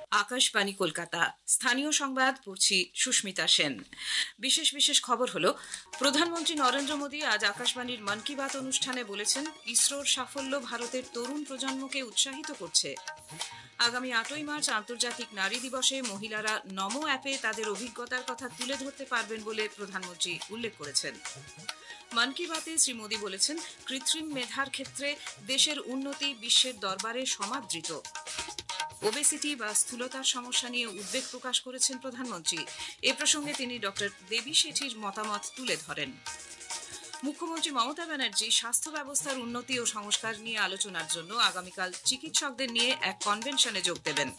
আকাশবাণী কলকাতা স্থানীয় সংবাদ পড়ছি সুস্মিতা সেন। বিশেষ বিশেষ খবর হলো, প্রধানমন্ত্রী নরেন্দ্র মোদী আজ আকাশবাণীর মন কি বাত অনুষ্ঠানে বলেছেন, ইসরোর সাফল্য ভারতের তরুণ প্রজন্মকে উৎসাহিত করছে। আগামী 8ই মার্চ আন্তর্জাতিক নারী দিবসে মহিলারা নমো অ্যাপে তাদের অভিজ্ঞতার কথা তুলে ধরতে পারবেন বলে প্রধানমন্ত্রী উল্লেখ করেছেন। মন কি বাতে শ্রী মোদী বলেছেন, কৃত্রিম মেধার ক্ষেত্রে দেশের উন্নতি বিশ্বের দরবারে সমাদৃত। ওবেসিটি বা স্থূলতার সমস্যা নিয়ে উদ্বেগ প্রকাশ করেছেন প্রধানমন্ত্রী। এ প্রসঙ্গে তিনি ডক্টর দেবী শেঠির মতামত তুলে ধরেন। মুখ্যমন্ত্রী মমতা ব্যানার্জি স্বাস্থ্য ব্যবস্থার উন্নতি ও সংস্কার নিয়ে আলোচনার জন্য আগামীকাল চিকিৎসকদের নিয়ে এক কনভেনশনে যোগ দেবেন।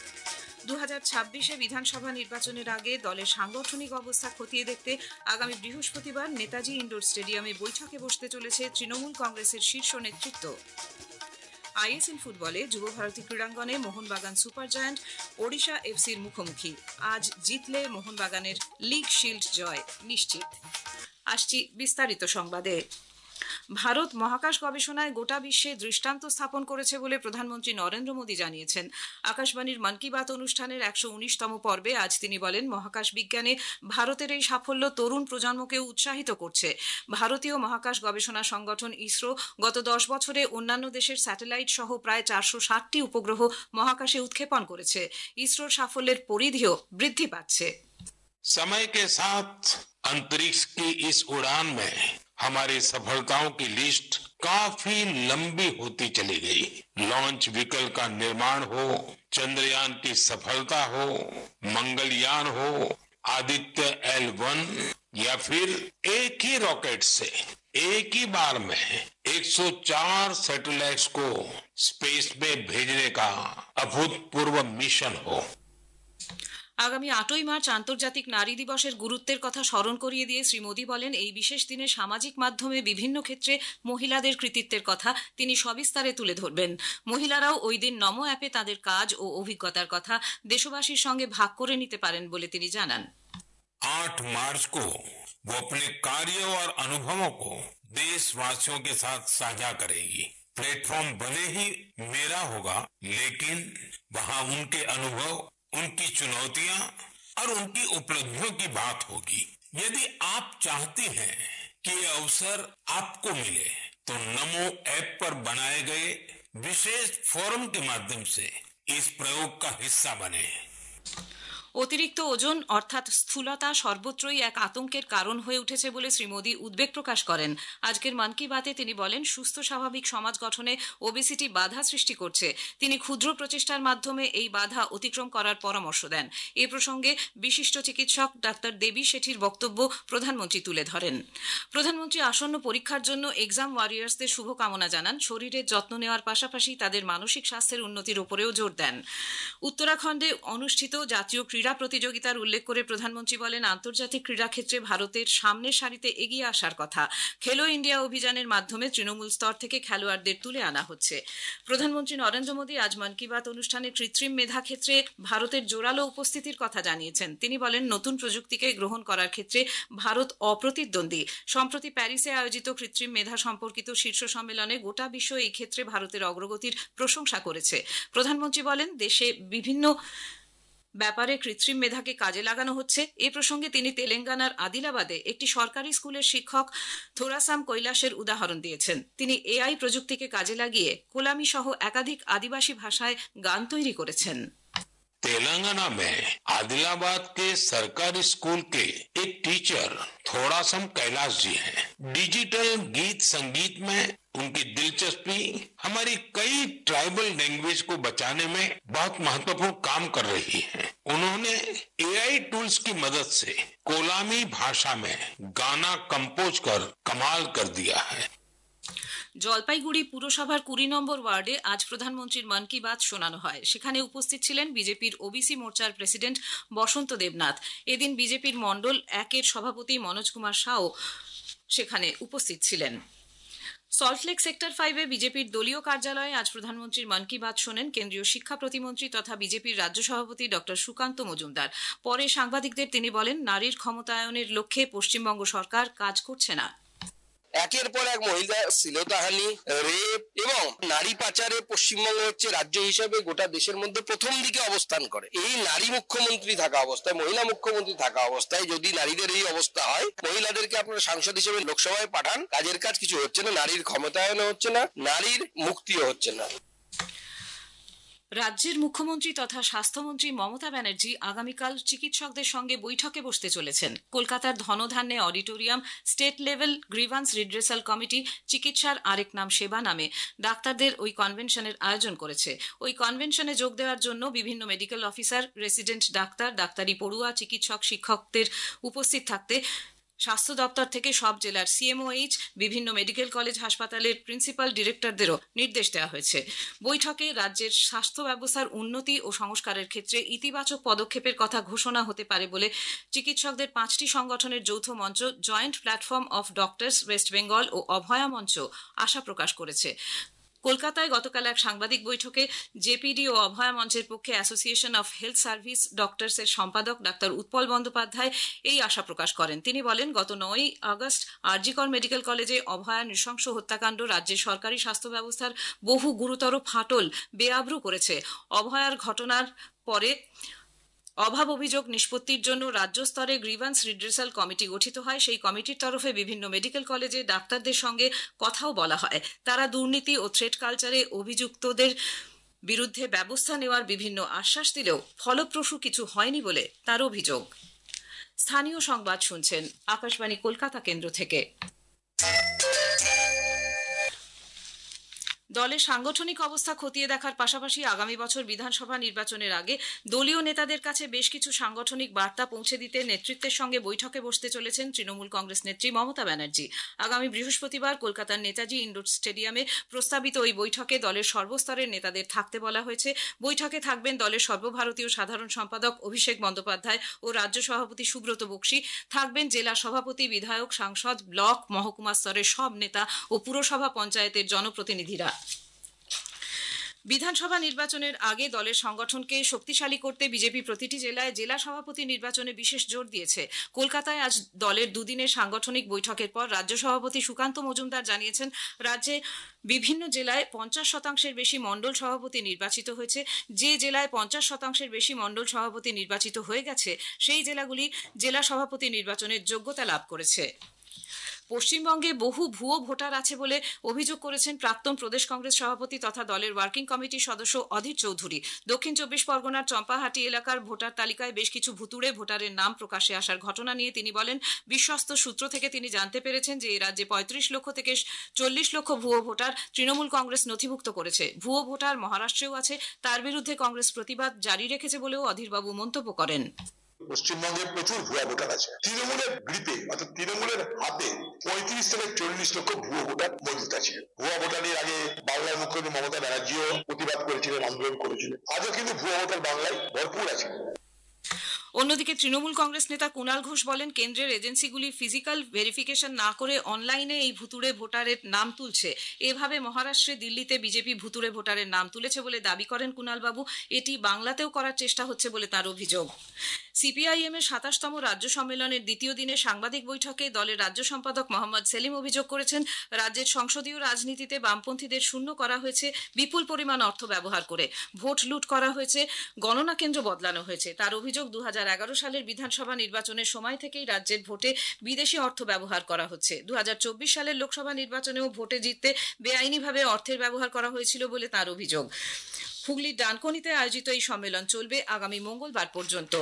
2026 বিধানসভা নির্বাচনের আগে দলের সাংগঠনিক অবস্থা খতিয়ে দেখতে আগামী বৃহস্পতিবার নেতাজি ইন্ডোর স্টেডিয়ামে বৈঠকে বসতে চলেছে তৃণমূল কংগ্রেসের শীর্ষ নেতৃত্ব। আইএসএল ফুটবলে যুব ভারতী ক্রীড়াঙ্গনে মোহনবাগান সুপার জায়ান্ট ওড়িশা এফসির মুখোমুখি। আজ জিতলে মোহনবাগানের লিগ শিল্ড জয় নিশ্চিত। আসছি বিস্তারিত সংবাদে। ভারত মহাকাশ গবেষণায় গোটা বিশ্বে দৃষ্টান্ত স্থাপন করেছে বলে প্রধানমন্ত্রী নরেন্দ্র মোদী জানিয়েছেন। আকাশবাণীর মন কি বাত অনুষ্ঠানের 119তম পর্বে আজ তিনি বলেন, মহাকাশ বিজ্ঞানে ভারতের এই সাফল্য তরুণ প্রজন্মকে উৎসাহিত করছে। ভারতীয় মহাকাশ গবেষণা সংগঠন ইসরো গত 10 বছরে অন্যান্য দেশের স্যাটেলাইট সহ প্রায় 460টি উপগ্রহ মহাকাশে উৎক্ষেপণ করেছে। ইসরোর সাফল্যের পরিধিও বৃদ্ধি পাচ্ছে। समय के साथ अंतरिक्ष की इस उड़ान में हमारी सफलताओं की लिस्ट काफी लंबी होती चली गई। लॉन्च व्हीकल का निर्माण हो, चंद्रयान की सफलता हो, मंगलयान हो, आदित्य L1 या फिर एक ही रॉकेट से एक ही बार में 104 सैटेलाइट्स को स्पेस में भेजने का अभूतपूर्व मिशन हो। আগামী 8ই মার্চ আন্তর্জাতিক নারী দিবসের গুরুত্বের কথা স্মরণ করিয়ে দিয়ে শ্রী মোদী বলেন, এই বিশেষ দিনে সামাজিক মাধ্যমে বিভিন্ন ক্ষেত্রে মহিলাদের কৃতিত্বের কথা তিনি সবিস্তারে তুলে ধরবেন। মহিলারাও ওই দিন নমো অ্যাপে তাদের কাজ ও অভিজ্ঞতার কথা দেশবাসীর সঙ্গে ভাগ করে নিতে পারেন বলে তিনি জানান। 8 मार्च को वो अपने कार्यों और अनुभवों को देशवासियों के साथ साझा करेगी। प्लेटफॉर्म भले ही मेरा होगा, लेकिन वहां उनके अनुभव, उनकी चुनौतियां और उनकी उपलब्धियों की बात होगी। यदि आप चाहती हैं कि ये अवसर आपको मिले, तो नमो ऐप पर बनाए गए विशेष फोरम के माध्यम से इस प्रयोग का हिस्सा बने। অতিরিক্ত ওজন অর্থাৎ স্থূলতা সর্বত্রই এক আতঙ্কের কারণ হয়ে উঠেছে বলে শ্রী মোদী উদ্বেগ প্রকাশ করেন। আজকের মন কি বাতে তিনি বলেন, সুস্থ স্বাভাবিক সমাজ গঠনে ওবেসিটি বাধা সৃষ্টি করছে। তিনি ক্ষুদ্র প্রচেষ্টার মাধ্যমে এই বাধা অতিক্রম করার পরামর্শ দেন। এ প্রসঙ্গে বিশিষ্ট চিকিৎসক ডাক্তার দেবী শেঠির বক্তব্য প্রধানমন্ত্রী তুলে ধরেন। প্রধানমন্ত্রী আসন্ন পরীক্ষার জন্য এক্সাম ওয়ারিয়ার্সদের শুভকামনা জানান। শরীরের যত্ন নেওয়ার পাশাপাশি তাদের মানসিক স্বাস্থ্যের উন্নতির উপরেও জোর দেন। উত্তরাখণ্ডে অনুষ্ঠিত জাতীয় ক্রীড়া প্রতিযোগিতার উল্লেখ করে প্রধানমন্ত্রী বলেন, আন্তর্জাতিক ক্রীড়াক্ষেত্রে ভারতের সামনের সারিতে এগিয়ে আসার কথা। খেলো ইন্ডিয়া অভিযানের মাধ্যমে তৃণমূল স্তর থেকে খেলোয়াড়দের তুলে আনা হচ্ছে। প্রধানমন্ত্রী নরেন্দ্র মোদী আজ মন কি বাত অনুষ্ঠানে কৃত্রিম মেধা ক্ষেত্রে ভারতের জোরালো উপস্থিতির কথা জানিয়েছেন। তিনি বলেন, নতুন প্রযুক্তিকে গ্রহণ করার ক্ষেত্রে ভারত অপ্রতিদ্বন্দ্বী। সম্প্রতি প্যারিসে আয়োজিত কৃত্রিম মেধা সম্পর্কিত শীর্ষ সম্মেলনে গোটা বিশ্ব এই ক্ষেত্রে ভারতের অগ্রগতির প্রশংসা করেছে। প্রধানমন্ত্রী বলেন, দেশে বিভিন্ন ব্যাপারে কৃত্রিম মেধাকে কাজে লাগানো হচ্ছে। এ প্রসঙ্গে তিনি তেলেঙ্গানার আদিলাবাদে একটি সরকারি স্কুলের শিক্ষক থোরাসাম কৈলাসের উদাহরণ দিয়েছেন। তিনি এআই প্রযুক্তিকে কাজে লাগিয়ে কোলামি সহ একাধিক আদিবাসী ভাষায় গান তৈরি করেছেন। तेलंगाना में आदिलाबाद के सरकारी स्कूल के एक टीचर थोड़ासम कैलाश जी हैं। डिजिटल गीत संगीत में उनकी दिलचस्पी हमारी कई ट्राइबल लैंग्वेज को बचाने में बहुत महत्वपूर्ण काम कर रही है। उन्होंने एआई टूल्स की मदद से कोलामी भाषा में गाना कंपोज कर कमाल कर दिया है। জলপাইগুড়ি পুরসভার 20 নম্বর ওয়ার্ডে আজ প্রধানমন্ত্রীর মন কি বাত শোনানো হয়। সেখানে উপস্থিত ছিলেন বিজেপির ওবিসি মোর্চার প্রেসিডেন্ট বসন্ত দেবনাথ। এদিন বিজেপির মণ্ডল 1-এর সভাপতি মনোজ কুমার সাও সেখানে উপস্থিত ছিলেন। সল্টলেক সেক্টর 5-এ বিজেপির দলীয় কার্যালয়ে আজ প্রধানমন্ত্রীর মন কি বাত শোনেন কেন্দ্রীয় শিক্ষা প্রতিমন্ত্রী তথা বিজেপির রাজ্য সভাপতি ডক্টর সুকান্ত মজুমদার। পরে সাংবাদিকদের তিনি বলেন, নারীর ক্ষমতায়নের লক্ষ্যে পশ্চিমবঙ্গ সরকার কাজ করছে না। একের পর এক মহিলা শ্লীলতাহানি, রেপ এবং নারী পাচারে পশ্চিমবঙ্গ হচ্ছে রাজ্য হিসেবে গোটা দেশের মধ্যে প্রথম দিকে অবস্থান করে। এই নারী মুখ্যমন্ত্রী থাকা অবস্থায়, মহিলা মুখ্যমন্ত্রী থাকা অবস্থায় যদি নারীদের এই অবস্থা হয়, মহিলাদেরকে আপনারা সাংসদ হিসেবে লোকসভায় পাঠান, কাজের কাজ কিছু হচ্ছে না, নারীর ক্ষমতায়নও হচ্ছে না, নারীর মুক্তিও হচ্ছে না। রাজ্যের মুখ্যমন্ত্রী তথা স্বাস্থ্যমন্ত্রী মমতা ব্যানার্জি আগামীকাল চিকিৎসকদের সঙ্গে বৈঠকে বসতে চলেছেন। কলকাতার Dhana Dhanye auditorium state level grievance redressal committee চিকিৎসার আরেক নাম সেবা নামে ডাক্তারদের ওই কনভেনশনের আয়োজন করেছে। ওই কনভেনশনে যোগ দেওয়ার জন্য বিভিন্ন মেডিকেল অফিসার, রেসিডেন্ট ডাক্তার, ডাক্তারি পড়ুয়া, চিকিৎসক, শিক্ষকদের উপস্থিত থাকতে স্বাস্থ্য দপ্তর থেকে সব জেলার সিএমওএইচ, বিভিন্ন মেডিকেল কলেজ হাসপাতালের প্রিন্সিপাল ডিরেক্টরদেরও নির্দেশ দেওয়া হয়েছে। বৈঠকে রাজ্যের স্বাস্থ্য ব্যবস্থার উন্নতি ও সংস্কারের ক্ষেত্রে ইতিবাচক পদক্ষেপের কথা ঘোষণা হতে পারে বলে চিকিৎসকদের 5টি সংগঠনের যৌথ মঞ্চ joint platform of doctors West Bengal ও অভয়া মঞ্চ আশা প্রকাশ করেছে। কলকাতায় গতকাল এক সাংবাদিক বৈঠকে জেপিডি ও অভয়া মঞ্চের পক্ষে অ্যাসোসিয়েশন অফ হেলথ সার্ভিস ডক্টরসের সম্পাদক ডাক্তার উৎপল বন্দ্যোপাধ্যায় এই আশা প্রকাশ করেন। তিনি বলেন, গত 9ই আগস্ট আরজিকর মেডিকেল কলেজে অভয়া নৃশংস হত্যাকাণ্ড রাজ্যের সরকারি স্বাস্থ্য ব্যবস্থার বহু গুরুতর ফাটল বেআব্রু করেছে। অভয়ার ঘটনার পরে অভাব অভিযোগ নিষ্পত্তির জন্য রাজ্য স্তরে গ্রিভান্স রিড্রেসাল কমিটি গঠিত হয়। সেই কমিটির তরফে বিভিন্ন মেডিকেল কলেজে ডাক্তারদের সঙ্গে কথাও বলা হয়। তারা দুর্নীতি ও থ্রেট কালচারে অভিযুক্তদের বিরুদ্ধে ব্যবস্থা নেওয়ার বিভিন্ন আশ্বাস দিলেও ফলপ্রসূ কিছু হয়নি বলে তার অভিযোগ। স্থানীয় সংবাদ শুনছেন আকাশবাণী কলকাতা কেন্দ্র থেকে। দলের সাংগঠনিক অবস্থা খতিয়ে দেখার পাশাপাশি আগামী বছর বিধানসভা নির্বাচনের আগে দলীয় নেতাদের কাছে বেশ কিছু সাংগঠনিক বার্তা পৌঁছে দিতে নেতৃত্বের সঙ্গে বৈঠকে বসতে চলেছেন তৃণমূল কংগ্রেস নেত্রী মমতা ব্যানার্জি। আগামী বৃহস্পতিবার কলকাতার নেতাজি ইন্ডোর স্টেডিয়ামে প্রস্তাবিত ওই বৈঠকে দলের সর্বস্তরের নেতাদের থাকতে বলা হয়েছে। বৈঠকে থাকবেন দলের সর্বভারতীয় সাধারণ সম্পাদক অভিষেক বন্দ্যোপাধ্যায় ও রাজ্য সভাপতি সুব্রত বক্সী, থাকবেন জেলা সভাপতি, বিধায়ক, সাংসদ, ব্লক, মহকুমা স্তরের সব নেতা ও পুরসভা পঞ্চায়েতের জনপ্রতিনিধিরা। বিধানসভা নির্বাচনের আগে দলের সংগঠনকে শক্তিশালী করতে বিজেপি প্রতিটি জেলায় জেলা সভাপতি নির্বাচনে বিশেষ জোর দিয়েছে। কলকাতায় আজ দলের দুদিনের সাংগঠনিক বৈঠকের পর রাজ্য সভাপতি সুকান্ত মজুমদার জানিয়েছেন, রাজ্যে বিভিন্ন জেলায় 50% বেশি মণ্ডল সভাপতি নির্বাচিত হয়েছে। যে জেলায় 50% বেশি মণ্ডল সভাপতি নির্বাচিত হয়ে গেছে সেই জেলাগুলি জেলা সভাপতি নির্বাচনের যোগ্যতা লাভ করেছে। পশ্চিমবঙ্গে বহু ভুয়ো ভোটার আছে বলে অভিযোগ করেছেন প্রাক্তন প্রদেশ কংগ্রেস সভাপতি তথা দলের ওয়ার্কিং কমিটির সদস্য অধীর চৌধুরী। দক্ষিণ 24 পরগনার চম্পাহাটি এলাকার ভোটার তালিকায় বেশ কিছু ভুতুড়ে ভোটারের নাম প্রকাশ্যে আসার ঘটনা নিয়ে তিনি বলেন, বিশ্বস্ত সূত্র থেকে তিনি জানতে পেরেছেন যে এই রাজ্যে 35 লক্ষ থেকে 40 লক্ষ ভুয়ো ভোটার তৃণমূল কংগ্রেস নথিভুক্ত করেছে। ভুয়ো ভোটার মহারাষ্ট্রেও আছে, তার বিরুদ্ধে কংগ্রেস প্রতিবাদ জারি রেখেছে বলেও অধীরবাবু মন্তব্য করেন। পশ্চিমবঙ্গে প্রচুর ভুয়া ভোটার আছে। তৃণমূলের গ্রিপে অর্থাৎ তৃণমূলের হাতে 35 থেকে 40 লক্ষ ভুয়া ভোটার মজুত আছে। ভুয়া ভোটারের আগে বাংলার মুখ্যমন্ত্রী মমতা ব্যানার্জিও প্রতিবাদ করেছিলেন, আন্দোলন করেছিলেন। আজও কিন্তু ভুয়া ভোটার বাংলায় ভরপুর আছে। অন্যদিকে তৃণমূল কংগ্রেস নেতা কুণাল ঘোষ বলেন, কেন্দ্রের এজেন্সিগুলি ফিজিক্যাল ভেরিফিকেশন না করে অনলাইনে এই ভুতুড়ে ভোটারের নাম তুলছে। এভাবে মহারাষ্ট্রে, দিল্লিতে বিজেপি ভুতুড়ে ভোটারের নাম তুলেছে বলে দাবি করেন কুণালবাবু। এটি বাংলাতেও করার চেষ্টা হচ্ছে বলে তার অভিযোগ। সিপিআইএম এর 27তম রাজ্য সম্মেলনের দ্বিতীয় দিনে সাংবাদিক বৈঠকে দলের রাজ্য সম্পাদক মোহাম্মদ সেলিম অভিযোগ করেছেন, রাজ্যের সংসদীয় রাজনীতিতে বামপন্থীদের শূন্য করা হয়েছে বিপুল পরিমাণ অর্থ ব্যবহার করে। ভোট লুট করা হয়েছে, গণনা কেন্দ্র বদলানো হয়েছে। তার অভিযোগ, 2011 সালের বিধানসভা নির্বাচনের সময় থেকেই রাজ্যের ভোটে বিদেশি অর্থ ব্যবহার করা হচ্ছে। 2024 সালের লোকসভা নির্বাচনেও ভোটে জিততে বেআইনিভাবে অর্থের ব্যবহার করা হয়েছিল বলে তার অভিযোগ। হুগলির ডানকুনিতে আয়োজিত এই সম্মেলন চলবে আগামী মঙ্গলবার পর্যন্ত।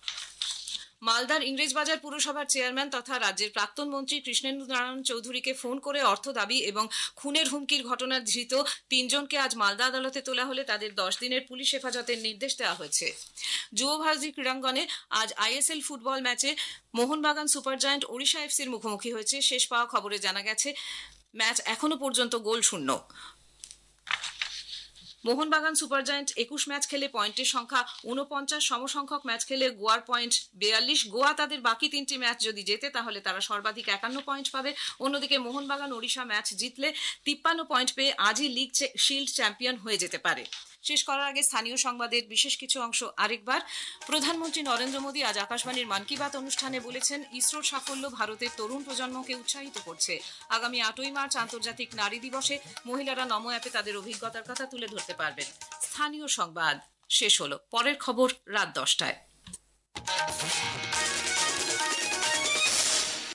মালদার ইংরেজবাজার পুরসভার চেয়ারম্যান তথা রাজ্যের প্রাক্তন মন্ত্রী কৃষ্ণেন্দু নারায়ণ চৌধুরীকে ফোন করে অর্থ দাবি এবং খুনের হুমকির ঘটনার ধৃত 3 জনকে আজ মালদা আদালতে তোলা হলে তাদের 10 দিনের পুলিশ হেফাজতের নির্দেশ দেওয়া হয়েছে। যুব ভারতী ক্রীড়াঙ্গনে আজ আইএসএল ফুটবল ম্যাচে মোহনবাগান সুপার জায়ান্ট ওড়িশা এফসির মুখোমুখি হয়েছে। শেষ পাওয়া খবরে জানা গেছে ম্যাচ এখনো পর্যন্ত গোল শূন্য। মোহনবাগান সুপার জায়ান্ট 21 ম্যাচ খেলে পয়েন্টের সংখ্যা 49, সমসংখ্যক ম্যাচ খেলে গোয়ার পয়েন্ট 42। গোয়া তাদের বাকি 3টি ম্যাচ যদি জেতে তাহলে তারা সর্বাধিক 51 পয়েন্ট পাবে। অন্যদিকে মোহনবাগান ওড়িশা ম্যাচ জিতলে 53 পয়েন্ট পেয়ে আজই লিগ শিল্ড চ্যাম্পিয়ন হয়ে যেতে পারে। শেষ করার আগে স্থানীয় সংবাদের বিশেষ কিছু অংশ আরেকবার। প্রধানমন্ত্রী নরেন্দ্র মোদী আজ আকাশবাণীর মন কি বাত অনুষ্ঠানে বলেছেন, ইসরোর সাফল্য ভারতের তরুণ প্রজন্মকে উৎসাহিত করছে। আগামী 8ই মার্চ আন্তর্জাতিক নারী দিবসে মহিলারা নমো অ্যাপে তাদের অভিজ্ঞতার কথা তুলে ধরতে পারবেন। স্থানীয় সংবাদ শেষ হলো। পরের খবর রাত 10টায়।